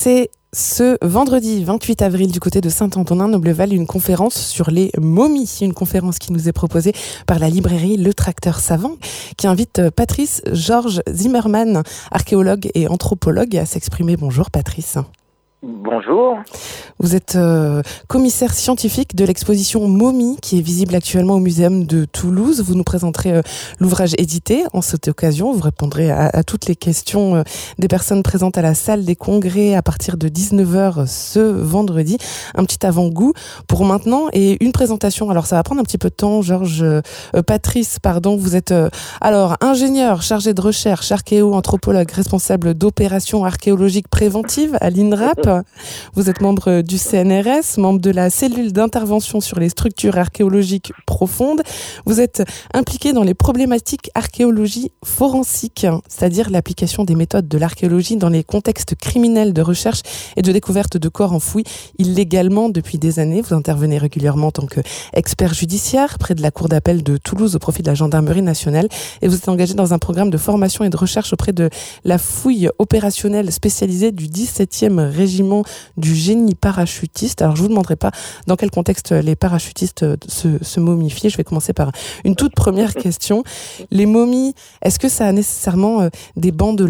C'est ce vendredi 28 avril du côté de Saint-Antonin-Nobleval une conférence sur les momies. Une conférence qui nous est proposée par la librairie Le Tracteur Savant qui invite Patrice Georges Zimmermann, archéologue et anthropologue, à s'exprimer. Bonjour Patrice. Bonjour. Vous êtes commissaire scientifique de l'exposition Momies qui est visible actuellement au Muséum de Toulouse. Vous nous présenterez l'ouvrage édité. En cette occasion, vous répondrez à toutes les questions des personnes présentes à la salle des congrès à partir de 19h ce vendredi. Un petit avant-goût pour maintenant et une présentation. Alors ça va prendre un petit peu de temps. Patrice, vous êtes ingénieur chargé de recherche, archéo-anthropologue, responsable d'opérations archéologiques préventives à l'INRAP. Vous êtes membre du CNRS, membre de la cellule d'intervention sur les structures archéologiques profondes. Vous êtes impliqué dans les problématiques archéologie forensique, c'est-à-dire l'application des méthodes de l'archéologie dans les contextes criminels de recherche et de découverte de corps enfouis illégalement depuis des années. Vous intervenez régulièrement en tant qu'expert judiciaire près de la cour d'appel de Toulouse au profit de la gendarmerie nationale et vous êtes engagé dans un programme de formation et de recherche auprès de la fouille opérationnelle spécialisée du 17e régiment du génie parachutiste. Alors je vous demanderai pas dans quel contexte les parachutistes se momifient. Je vais commencer par une toute première question. Les momies, est-ce que ça a nécessairement des bandelettes ?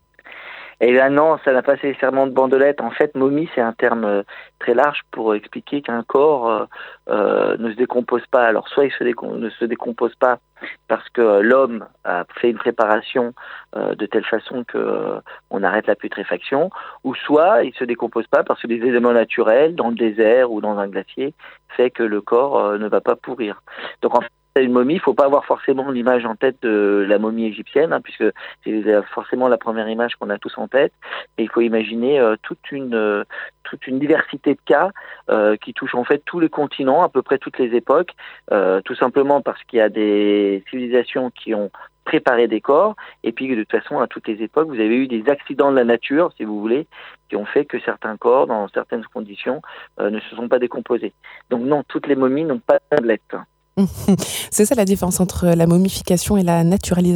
Eh bien non, ça n'a pas nécessairement de bandelettes. En fait, momie, c'est un terme très large pour expliquer qu'un corps ne se décompose pas. Alors soit il ne se décompose pas parce que l'homme a fait une préparation de telle façon que on arrête la putréfaction, ou soit il se décompose pas parce que des éléments naturels dans le désert ou dans un glacier fait que le corps ne va pas pourrir. Donc en fait, une momie, il faut pas avoir forcément l'image en tête de la momie égyptienne, puisque c'est forcément la première image qu'on a tous en tête. Et il faut imaginer toute une diversité de cas qui touchent en fait tous les continents, à peu près toutes les époques, tout simplement parce qu'il y a des civilisations qui ont préparé des corps, et puis de toute façon à toutes les époques, vous avez eu des accidents de la nature, si vous voulez, qui ont fait que certains corps, dans certaines conditions, ne se sont pas décomposés. Donc non, toutes les momies n'ont pas de tablette. C'est ça la différence entre la momification et la naturalisation ?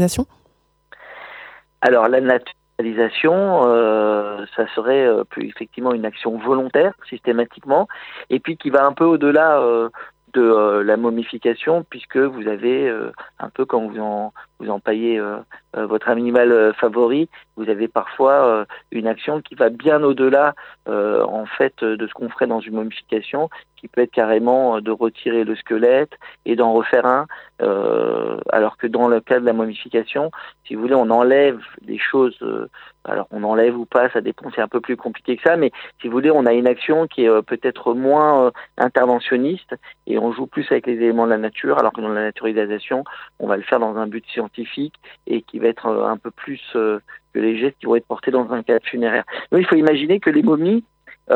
Alors la naturalisation, ça serait effectivement une action volontaire, systématiquement, et puis qui va un peu au-delà de la momification, puisque vous avez un peu quand vous empaillez votre animal favori, vous avez parfois une action qui va bien au-delà en fait de ce qu'on ferait dans une momification, qui peut être carrément de retirer le squelette et d'en refaire un, alors que dans le cas de la momification, si vous voulez, on enlève des choses, alors on enlève ou pas, ça dépend, c'est un peu plus compliqué que ça, mais si vous voulez, on a une action qui est peut-être moins interventionniste et on joue plus avec les éléments de la nature, alors que dans la naturalisation, on va le faire dans un but scientifique et qui va être un peu plus que les gestes qui vont être portés dans un cadre funéraire. Donc il faut imaginer que les momies,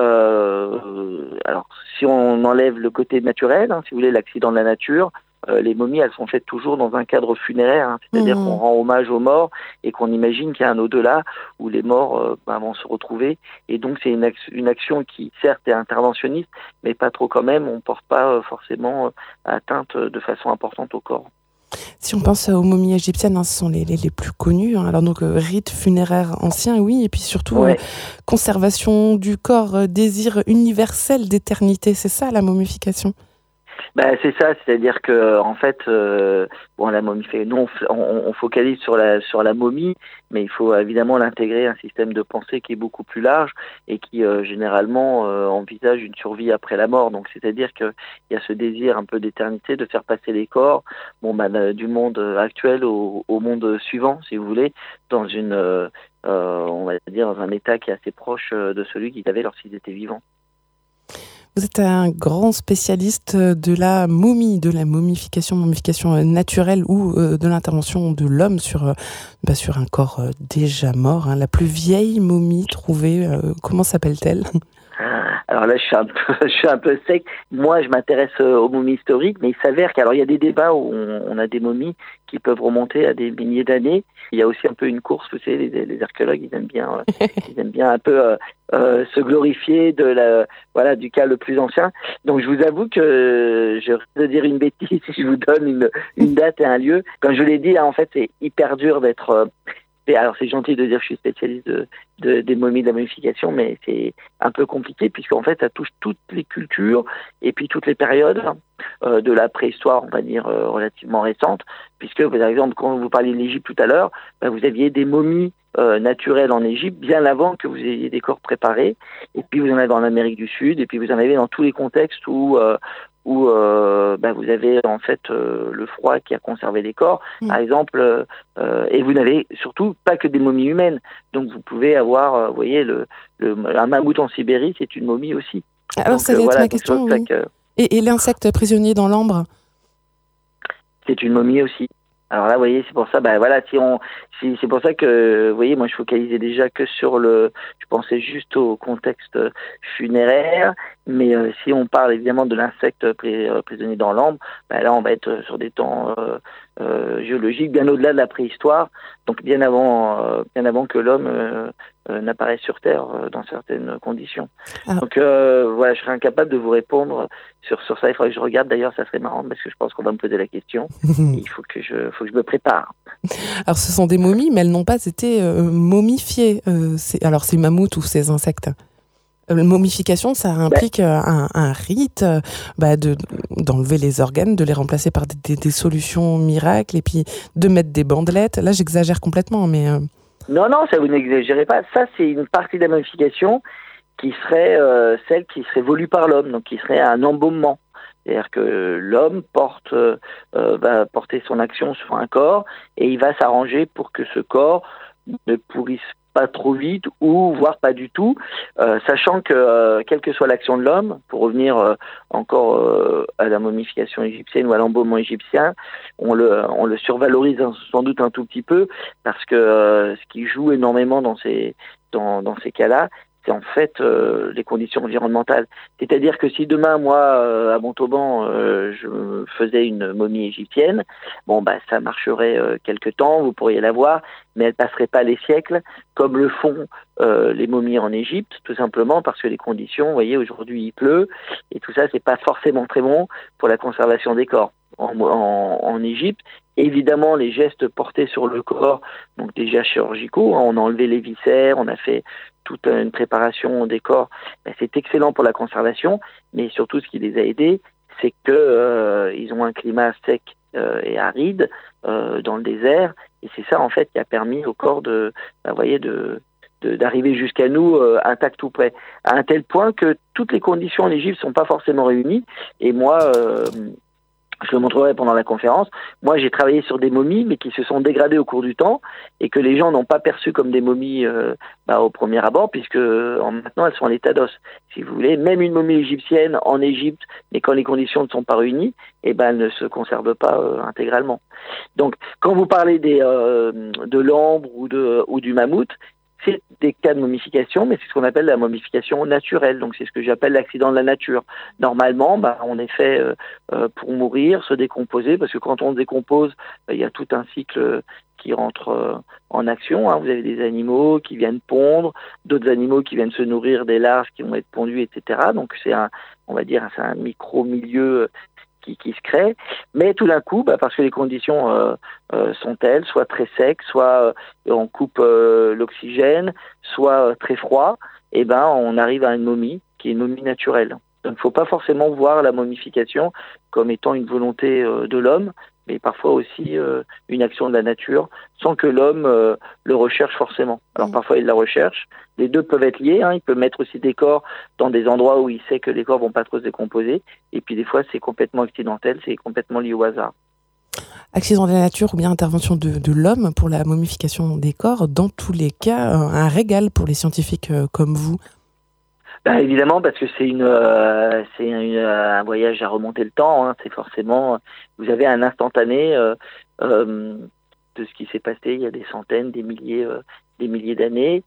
alors si on enlève le côté naturel, si vous voulez, l'accident de la nature, les momies, elles sont faites toujours dans un cadre funéraire, c'est-à-dire qu'on rend hommage aux morts et qu'on imagine qu'il y a un au-delà où les morts vont se retrouver. Et donc c'est une action qui certes est interventionniste, mais pas trop quand même. On ne porte pas forcément atteinte de façon importante au corps. Si on pense aux momies égyptiennes, ce sont les plus connues. Alors donc rites funéraires anciens, oui, et puis surtout conservation du corps, désir universel d'éternité. C'est ça la momification ? C'est ça, c'est-à-dire que en fait, la momie, nous on focalise sur la momie, mais il faut évidemment l'intégrer à un système de pensée qui est beaucoup plus large et qui généralement envisage une survie après la mort. Donc c'est-à-dire que il y a ce désir un peu d'éternité, de faire passer les corps, du monde actuel au monde suivant, si vous voulez, dans on va dire dans un état qui est assez proche de celui qu'ils avaient lorsqu'ils étaient vivants. Vous êtes un grand spécialiste de la momie, de la momification naturelle ou de l'intervention de l'homme sur un corps déjà mort. La plus vieille momie trouvée, comment s'appelle-t-elle ? Alors là, je suis un peu sec. Moi, je m'intéresse aux momies historiques, mais il s'avère qu'il y a des débats où on a des momies qui peuvent remonter à des milliers d'années. Il y a aussi un peu une course, vous savez, les archéologues, ils aiment bien un peu se glorifier du cas le plus ancien. Donc, je vous avoue que je risque de dire une bêtise si je vous donne une date et un lieu. Comme je l'ai dit, en fait, c'est hyper dur d'être alors c'est gentil de dire que je suis spécialiste des momies, de la momification, mais c'est un peu compliqué puisqu'en fait ça touche toutes les cultures et puis toutes les périodes de la préhistoire, on va dire relativement récente, puisque par exemple quand vous parliez de l'Égypte tout à l'heure, vous aviez des momies naturelles en Égypte bien avant que vous ayez des corps préparés, et puis vous en avez en Amérique du Sud, et puis vous en avez dans tous les contextes où vous avez en fait le froid qui a conservé les corps, par exemple, et vous n'avez surtout pas que des momies humaines. Donc vous pouvez avoir, vous voyez, un mammouth en Sibérie, c'est une momie aussi. Alors donc, ça va être ma question. Oui. Et l'insecte prisonnier dans l'ambre, c'est une momie aussi. Alors là, vous voyez, c'est pour ça, c'est pour ça que, vous voyez, moi je focalisais déjà que sur je pensais juste au contexte funéraire, mais si on parle évidemment de l'insecte prisonnier dans l'ambre, là on va être sur des temps géologiques bien au-delà de la préhistoire, donc bien avant que l'homme n'apparaisse sur Terre dans certaines conditions. Alors, donc je serais incapable de vous répondre sur ça. Il faudrait que je regarde, d'ailleurs, ça serait marrant parce que je pense qu'on va me poser la question. Il faut que je me prépare. Alors ce sont des momies, mais elles n'ont pas été momifiées. Alors ces mammouths ou ces insectes. La momification, ça implique un rite d'enlever les organes, de les remplacer par des solutions miracles et puis de mettre des bandelettes. Là, j'exagère complètement, mais... Non, ça vous n'exagérez pas. Ça, c'est une partie de la momification qui serait celle qui serait voulue par l'homme, donc qui serait un embaumement. C'est-à-dire que l'homme va porter son action sur un corps et il va s'arranger pour que ce corps ne pourrisse pas trop vite ou voire pas du tout, sachant que quelle que soit l'action de l'homme, pour revenir encore à la momification égyptienne ou à l'embaumement égyptien, on le survalorise sans doute un tout petit peu parce que ce qui joue énormément dans ces cas-là, c'est en fait les conditions environnementales. C'est-à-dire que si demain, moi, à Montauban, je faisais une momie égyptienne, ça marcherait quelque temps, vous pourriez la voir, mais elle passerait pas les siècles, comme le font les momies en Égypte, tout simplement parce que les conditions, vous voyez, aujourd'hui il pleut, et tout ça, c'est pas forcément très bon pour la conservation des corps. En Égypte, évidemment, les gestes portés sur le corps, donc déjà chirurgicaux, on a enlevé les viscères, on a fait toute une préparation des corps, c'est excellent pour la conservation, mais surtout ce qui les a aidés, c'est que ils ont un climat sec et aride dans le désert, et c'est ça en fait qui a permis au corps d'arriver jusqu'à nous intact tout près, à un tel point que toutes les conditions en Égypte sont pas forcément réunies, et moi je le montrerai pendant la conférence. Moi, j'ai travaillé sur des momies, mais qui se sont dégradées au cours du temps et que les gens n'ont pas perçues comme des momies au premier abord, puisque maintenant, elles sont en état d'os. Si vous voulez, même une momie égyptienne en Égypte, mais quand les conditions ne sont pas réunies, elle ne se conserve pas intégralement. Donc, quand vous parlez de l'ambre ou du mammouth, c'est des cas de momification, mais c'est ce qu'on appelle la momification naturelle. Donc c'est ce que j'appelle l'accident de la nature. Normalement, on est fait pour mourir, se décomposer, parce que quand on se décompose, il y a tout un cycle qui rentre en action. Vous avez des animaux qui viennent pondre, d'autres animaux qui viennent se nourrir des larves qui vont être pondues, etc. Donc c'est un micro-milieu qui se crée, mais tout d'un coup, parce que les conditions sont telles, soit très secs, soit on coupe l'oxygène, soit très froid, on arrive à une momie qui est une momie naturelle. Donc il ne faut pas forcément voir la momification comme étant une volonté de l'homme, mais parfois aussi une action de la nature, sans que l'homme le recherche forcément. Alors parfois il la recherche, les deux peuvent être liés, il peut mettre aussi des corps dans des endroits où il sait que les corps vont pas trop se décomposer, et puis des fois c'est complètement accidentel, c'est complètement lié au hasard. Accident de la nature ou bien intervention de l'homme pour la momification des corps, dans tous les cas, un régal pour les scientifiques comme vous. Évidemment, parce que c'est un voyage à remonter le temps. C'est forcément, vous avez un instantané de ce qui s'est passé il y a des centaines, des milliers d'années,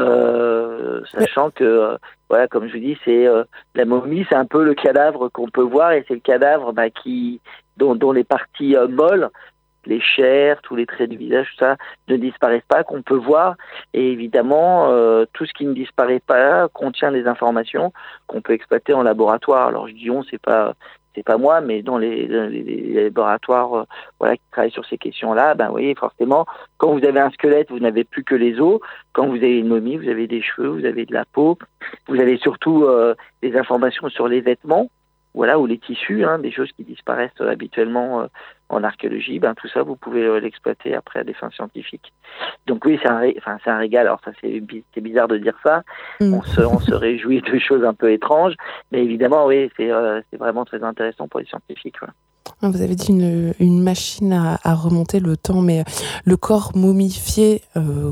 sachant que, comme je vous dis, c'est la momie, c'est un peu le cadavre qu'on peut voir, et c'est le cadavre dont les parties molles, les chairs, tous les traits du visage, tout ça, ne disparaissent pas, qu'on peut voir. Et évidemment, tout ce qui ne disparaît pas contient des informations qu'on peut exploiter en laboratoire. Alors je dis c'est pas c'est pas moi, mais dans les laboratoires qui travaillent sur ces questions-là, vous voyez, forcément, quand vous avez un squelette, vous n'avez plus que les os. Quand vous avez une momie, vous avez des cheveux, vous avez de la peau. Vous avez surtout des informations sur les vêtements, ou les tissus, des choses qui disparaissent habituellement en archéologie. Tout ça, vous pouvez l'exploiter après à des fins scientifiques. Donc oui, c'est un régal. Alors ça, c'est bizarre de dire ça. On se réjouit de choses un peu étranges, mais évidemment, oui, c'est vraiment très intéressant pour les scientifiques. Voilà. Vous avez dit une machine à remonter le temps, mais le corps momifié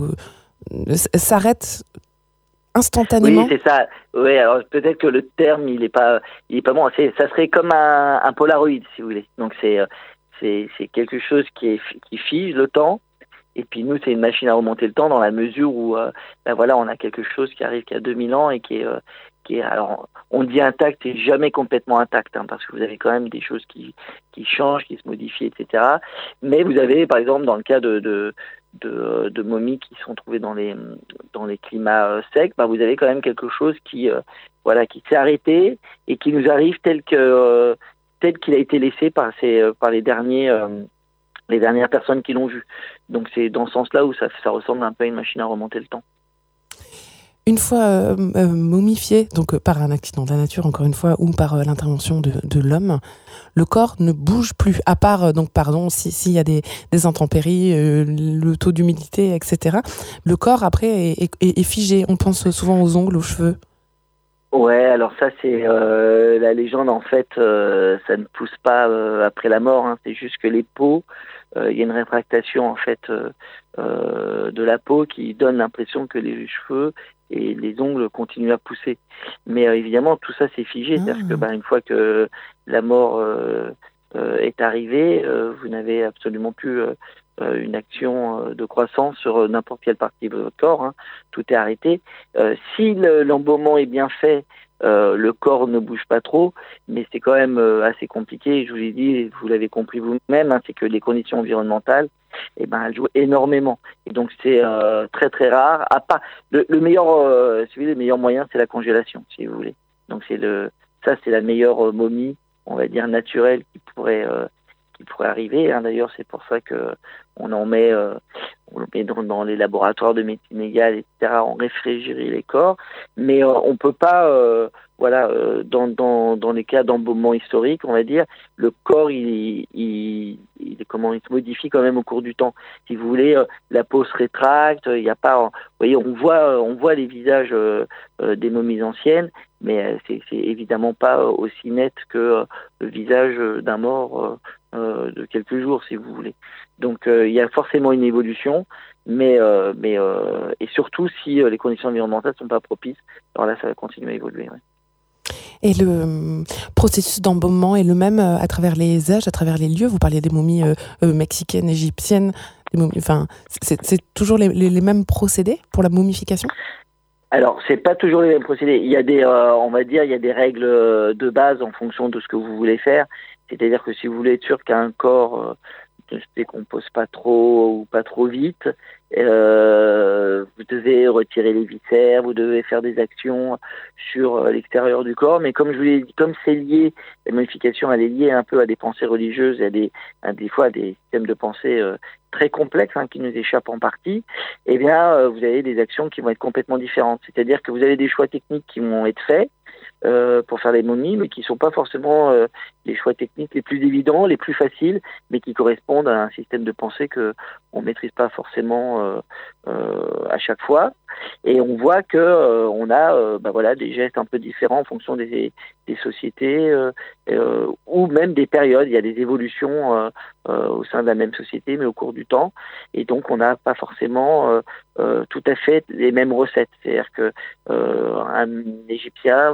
s'arrête instantanément. Oui, c'est ça. Oui, alors peut-être que le terme il est pas bon. Ça serait comme un Polaroid, si vous voulez. Donc c'est quelque chose qui fige le temps. Et puis nous, c'est une machine à remonter le temps dans la mesure où on a quelque chose qui arrive qu'il y a 2000 ans et qui est alors on dit intact et jamais complètement intact, parce que vous avez quand même des choses qui changent, qui se modifient, etc. Mais vous avez, par exemple, dans le cas de momies qui sont trouvées dans les climats secs, vous avez quand même quelque chose qui s'est arrêté et qui nous arrive tel qu'il a été laissé par les dernières personnes qui l'ont vu. Donc c'est dans ce sens-là où ça ressemble un peu à une machine à remonter le temps. Une fois momifié, donc par un accident de la nature, encore une fois, ou par l'intervention de l'homme, le corps ne bouge plus, à part, s'il y a des intempéries, le taux d'humidité, etc. Le corps, après, est figé. On pense souvent aux ongles, aux cheveux. Ouais, alors ça, c'est la légende, en fait, ça ne pousse pas après la mort. C'est juste que les peaux, il y a une rétractation, en fait, de la peau qui donne l'impression que les cheveux et les ongles continuent à pousser. Mais évidemment, tout ça, c'est figé. C'est-à-dire que une fois que la mort est arrivée, vous n'avez absolument plus une action de croissance sur n'importe quelle partie de votre corps. Tout est arrêté. Si l'embaumement est bien fait, le corps ne bouge pas trop, mais c'est quand même assez compliqué. Je vous l'ai dit, vous l'avez compris vous-même, c'est que les conditions environnementales, elles jouent énormément. Et donc c'est très très rare. À part le meilleur moyen, c'est la congélation, si vous voulez. Donc c'est la meilleure momie, on va dire naturelle, qui pourrait arriver. D'ailleurs, c'est pour ça que on le met dans les laboratoires de médecine légale, etc. On réfrigérie les corps, mais on peut pas, dans les cas d'embaumement historique, on va dire, le corps il se modifie quand même au cours du temps. Si vous voulez, la peau se rétracte. Il y a pas, vous voyez, on voit les visages des momies anciennes, mais c'est évidemment pas aussi net que le visage d'un mort de quelques jours, si vous voulez. Donc il y a forcément une évolution, mais et surtout si les conditions environnementales sont pas propices, alors là ça va continuer à évoluer. Ouais. Et le processus d'embaumement est le même à travers les âges, à travers les lieux. Vous parliez des momies mexicaines, égyptiennes, c'est toujours les mêmes procédés pour la momification? Alors, c'est pas toujours les mêmes procédés. Il y a des règles de base en fonction de ce que vous voulez faire. C'est-à-dire que si vous voulez être sûr qu'un corps ne se décompose pas trop ou pas trop vite, vous devez retirer les viscères, vous devez faire des actions sur l'extérieur du corps. Mais comme je vous l'ai dit, comme c'est lié, la modification elle est liée un peu à des pensées religieuses et des fois à des systèmes de pensée très complexes qui nous échappent en partie, vous avez des actions qui vont être complètement différentes. C'est-à-dire que vous avez des choix techniques qui vont être faits pour faire les momies, mais qui ne sont pas forcément les choix techniques les plus évidents, les plus faciles, mais qui correspondent à un système de pensée que on maîtrise pas forcément à chaque fois. Et on voit que on a des gestes un peu différents en fonction des sociétés ou même des périodes. Il y a des évolutions au sein de la même société, mais au cours du temps. Et donc, on n'a pas forcément tout à fait les mêmes recettes. C'est-à-dire que un Égyptien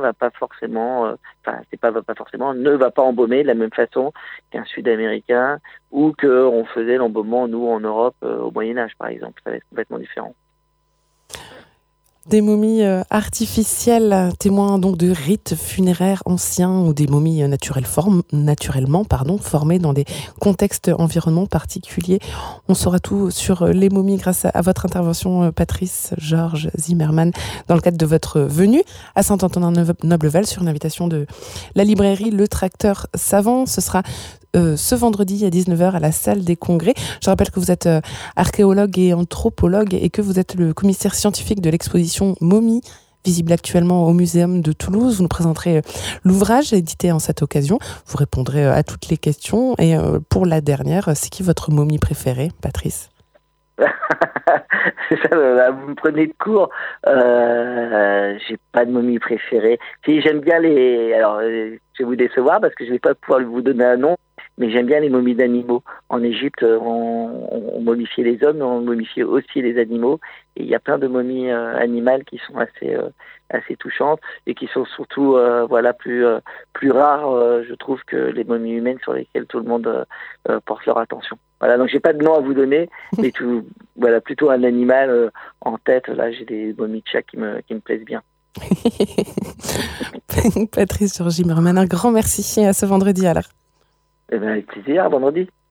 ne va pas embaumer de la même façon qu'un Sud-Américain ou qu'on faisait l'embaumement, nous, en Europe, au Moyen-Âge, par exemple. Ça va être complètement différent. Des momies artificielles, témoins donc de rites funéraires anciens ou des momies naturellement formées dans des contextes environnements particuliers. On saura tout sur les momies grâce à votre intervention, Patrice Georges Zimmermann, dans le cadre de votre venue à Saint-Antonin-Nobleval sur une invitation de la librairie Le Tracteur Savant. Ce sera ce vendredi à 19h à la salle des congrès. Je rappelle que vous êtes archéologue et anthropologue et que vous êtes le commissaire scientifique de l'exposition Momies, visible actuellement au Muséum de Toulouse. Vous nous présenterez l'ouvrage édité en cette occasion. Vous répondrez à toutes les questions. Et pour la dernière, c'est qui votre momie préférée, Patrice? C'est ça, vous me prenez de court. J'ai pas de momie préférée. Si, j'aime bien les... Alors, je vais vous décevoir parce que je vais pas pouvoir vous donner un nom, mais j'aime bien les momies d'animaux. En Égypte, on momifiait les hommes, mais on momifiait aussi les animaux. Et il y a plein de momies animales qui sont assez touchantes et qui sont surtout plus rares, je trouve, que les momies humaines sur lesquelles tout le monde porte leur attention. Voilà, donc j'ai pas de nom à vous donner, mais plutôt un animal en tête. Là, j'ai des momies de chat qui me plaisent bien. Patrice Georges Zimmermann, un grand merci, à ce vendredi alors. Avec plaisir, à vendredi.